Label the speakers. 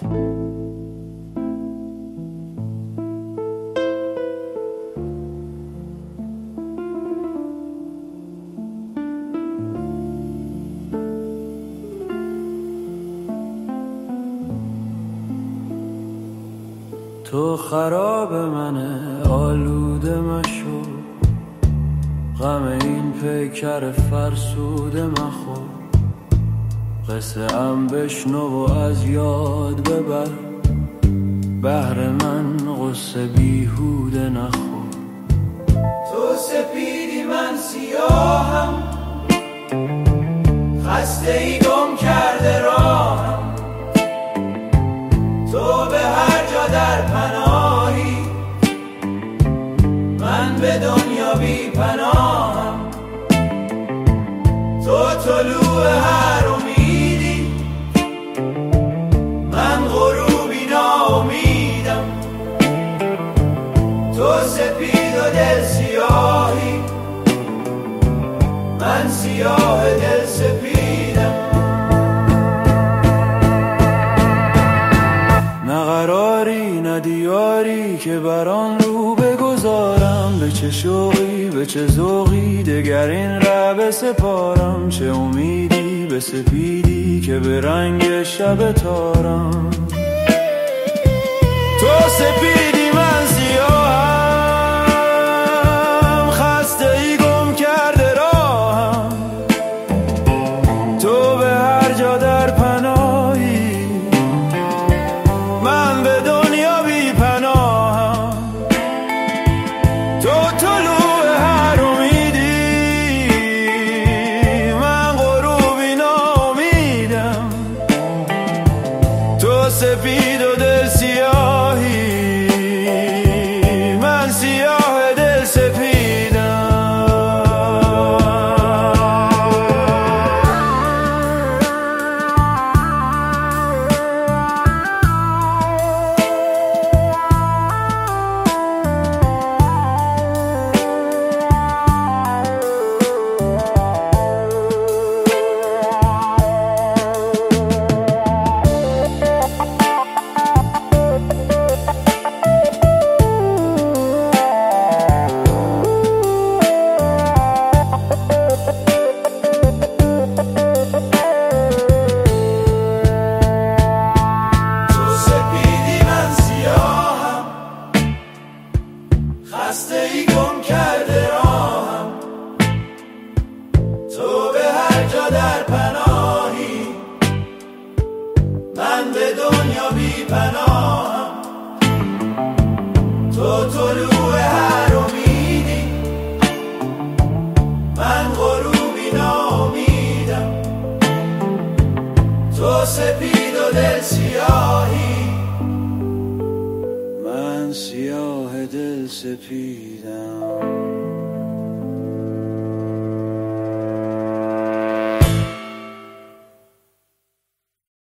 Speaker 1: تو خراب منه آلوده مشو، غم این پیکر فرسوده مخور، قصه ام بشنو و از یاد ببر، بهر من قصه بیهوده نخور.
Speaker 2: تو سپیدی من سیاهم، خسته ای گم کرده راهم، تو به هر جا در پناهی، من به دنیا بی پناهم. تو طلوع هر امیدی، من غروبی ناامیدم. تو سپید و دل سیاهی، من سیاه دل سپیدم.
Speaker 1: نه قراری نه دیاری که بران رو بگذارم، به چه شوقی به چه ذوقی دگر این ره سپارم، چه امیدی به سپیدی که به رنگ شب تارم. تو سپیدی من سیاهم، خسته ای گم کرده راهم، تو به هر جا در پناهی، من به دنیا بی پناهم. تو طلوع هر امیدی، من غروبی ناامیدم. تو سپید و دل سیاهی، من سیاه دل سپیدم.
Speaker 2: خسته ای گم کرده راهم، تو به هر جا در پناهی، من به دنیا بی پناهم. تو طلوع هر امیدی، من غروبی ناامیدم. تو سپید و دل سیاهی،
Speaker 1: من سیاه دل سپیدم.